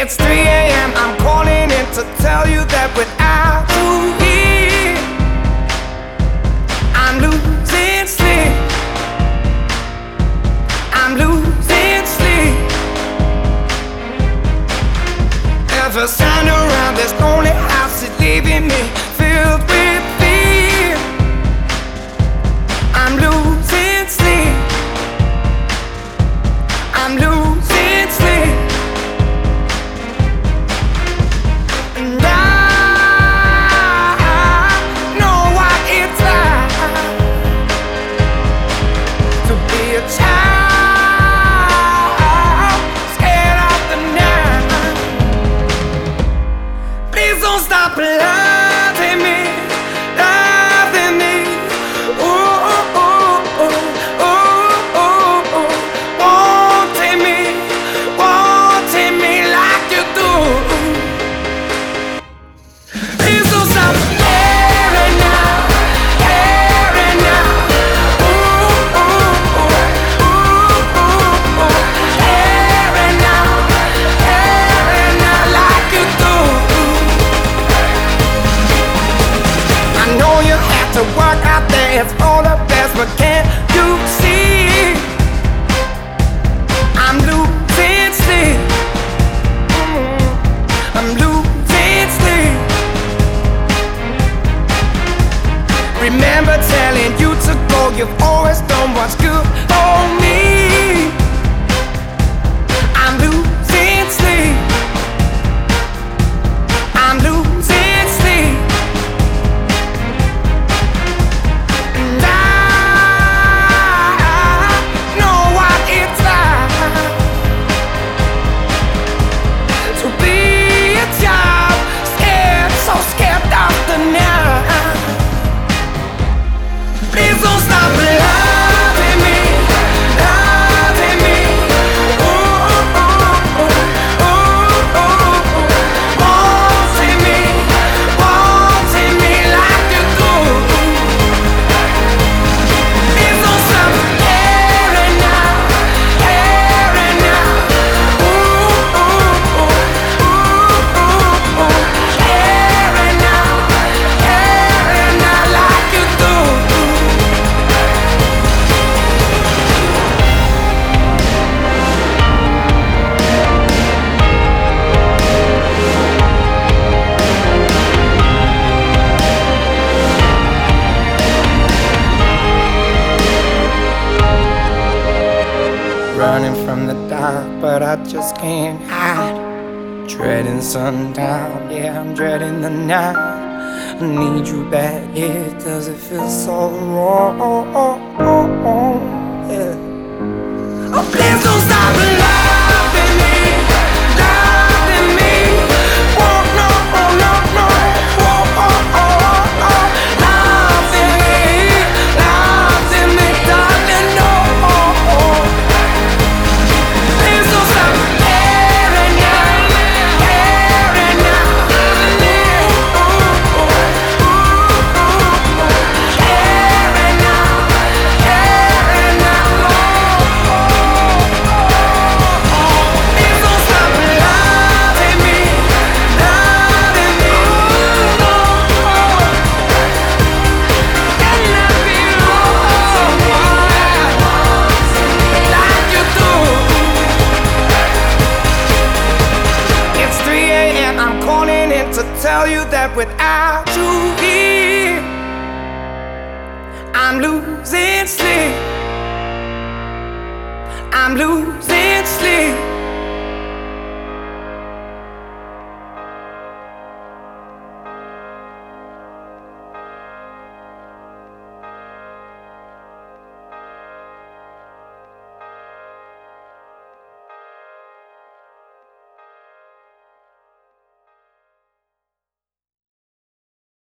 It's 3 a.m. I'm calling in to tell you that without you here, I'm losing sleep. I'm losing sleep. There's a sound around this lonely house, it's leaving me filled with fear. I'm losing sleep. I'm losing sleep. And I know what it's like to be a child scared of the night. Please don't stop loving me, loving me. Ooh, ooh, ooh, ooh, ooh, ooh. Wanting me like you do. Please don't stop caring now, caring now. Ooh, ooh, ooh, ooh, ooh, ooh. Caring now like you do. I know you have to work out there, it's for the best, but can't you see? I'm losing sleep. I'm losing sleep. Remember telling you to go, you've always done what's good for me. I'm losing sleep. I'm losing sleep. And I know what it's like to be a child scared, so scared of the night. Please don't stop loving me, loving me. Ooh, ooh, ooh, ooh, ooh, ooh. Wanting me like you do. Please don't stop caring now, caring now. Ooh, ooh, ooh, ooh, ooh, ooh. Caring now like you do. Running from the dark, but I just can't hide. Dreading sundown, yeah, I'm dreading the night. I need you back, yeah, 'cause it feels so wrong, yeah. Oh, please don't stop loving me, loving me. Oh, no, oh, no, no. Oh, oh, oh, oh. Loving me, darling, no. Please don't stop caring now, caring now. Ooh, ooh, ooh, ooh, ooh. Caring now, caring now. Please don't stop loving me, loving me. Can I be loved like you do? It's 3 a.m. I'm calling in to tell you that without you here, I'm losing sleep. I'm losing sleep.